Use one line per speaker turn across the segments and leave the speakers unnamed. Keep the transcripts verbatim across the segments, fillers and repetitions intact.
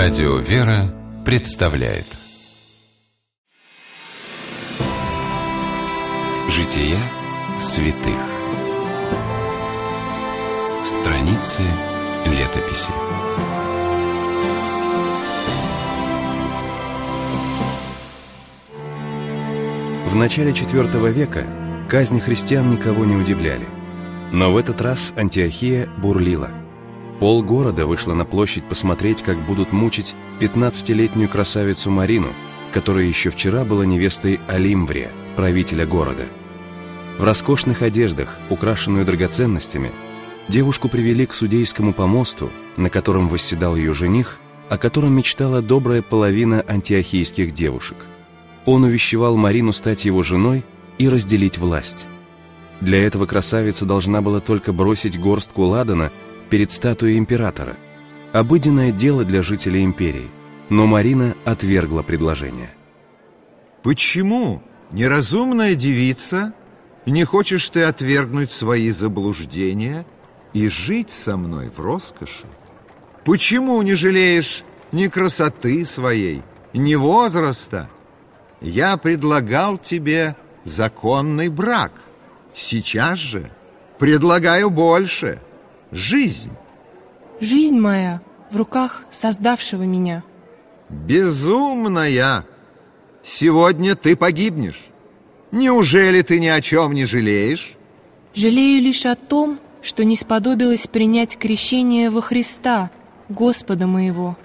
Радио «Вера» представляет Жития святых. Страницы летописи.
В начале четвёртого века казни христиан никого не удивляли. Но в этот раз Антиохия бурлила. Полгорода вышло на площадь посмотреть, как будут мучить пятнадцатилетнюю красавицу Марину, которая еще вчера была невестой Олимврия, правителя города. В роскошных одеждах, украшенную драгоценностями, девушку привели к судейскому помосту, на котором восседал ее жених, о котором мечтала добрая половина антиохийских девушек. Он увещевал Марину стать его женой и разделить власть. Для этого красавица должна была только бросить горстку ладана перед статуей императора. Обыденное дело для жителей империи, но Марина отвергла предложение.
«Почему, неразумная девица, не хочешь ты отвергнуть свои заблуждения и жить со мной в роскоши? Почему не жалеешь ни красоты своей, ни возраста? Я предлагал тебе законный брак. Сейчас же предлагаю больше. Жизнь.
Жизнь моя в руках создавшего меня.
Безумная! Сегодня ты погибнешь. Неужели ты ни о чем не жалеешь?
Жалею лишь о том, что не сподобилась принять крещение во Христа, Господа моего.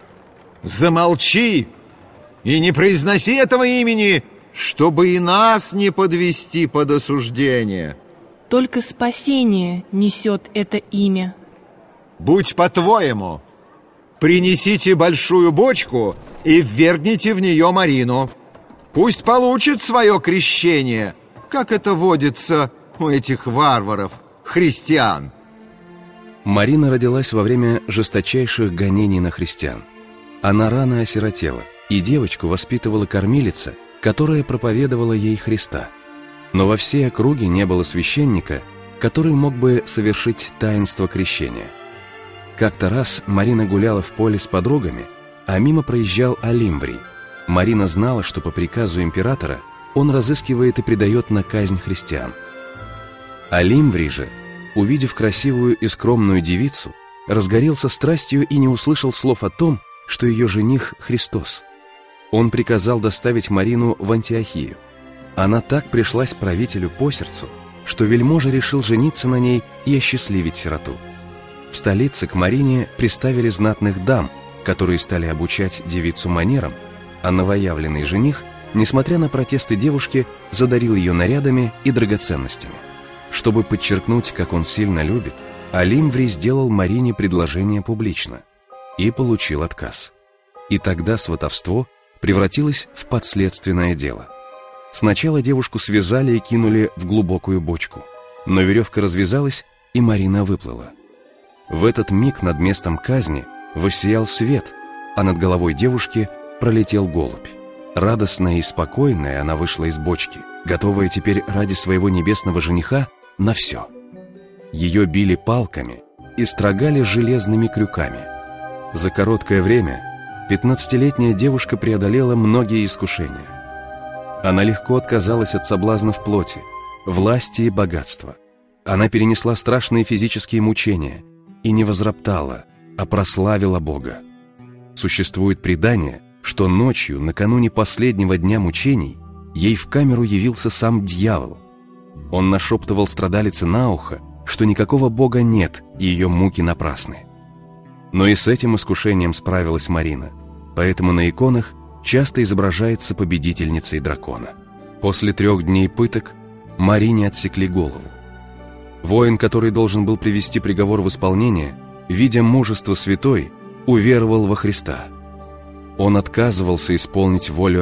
Замолчи и не произноси этого имени, чтобы и нас не подвести под осуждение.
Только спасение несет это имя.
Будь по-твоему. Принесите большую бочку и ввергните в нее Марину. Пусть получит свое крещение, как это водится у этих варваров, христиан.
Марина родилась во время жесточайших гонений на христиан. Она рано осиротела, и девочку воспитывала кормилица, которая проповедовала ей Христа. Но во всей округе не было священника, который мог бы совершить таинство крещения. Как-то раз Марина гуляла в поле с подругами, а мимо проезжал Олимврий. Марина знала, что по приказу императора он разыскивает и предает на казнь христиан. Олимврий же, увидев красивую и скромную девицу, разгорелся страстью и не услышал слов о том, что ее жених Христос. Он приказал доставить Марину в Антиохию. Она так пришлась правителю по сердцу, что вельможа решил жениться на ней и осчастливить сироту. В столице к Марине приставили знатных дам, которые стали обучать девицу манерам, а новоявленный жених, несмотря на протесты девушки, задарил ее нарядами и драгоценностями. Чтобы подчеркнуть, как он сильно любит, Олимврий сделал Марине предложение публично и получил отказ. И тогда сватовство превратилось в подследственное дело. Сначала девушку связали и кинули в глубокую бочку, но веревка развязалась, и Марина выплыла. В этот миг над местом казни воссиял свет, а над головой девушки пролетел голубь. Радостная и спокойная она вышла из бочки, готовая теперь ради своего небесного жениха на все. Ее били палками и строгали железными крюками. За короткое время пятнадцатилетняя девушка преодолела многие искушения. Она легко отказалась от соблазнов плоти, власти и богатства. Она перенесла страшные физические мучения и не возроптала, а прославила Бога. Существует предание, что ночью, накануне последнего дня мучений, ей в камеру явился сам дьявол. Он нашептывал страдалице на ухо, что никакого Бога нет и ее муки напрасны. Но и с этим искушением справилась Марина, поэтому на иконах часто изображается победительницей дракона. После трех дней пыток Марине отсекли голову. Воин, который должен был привести приговор в исполнение, видя мужество святой, уверовал во Христа. Он отказывался исполнить волю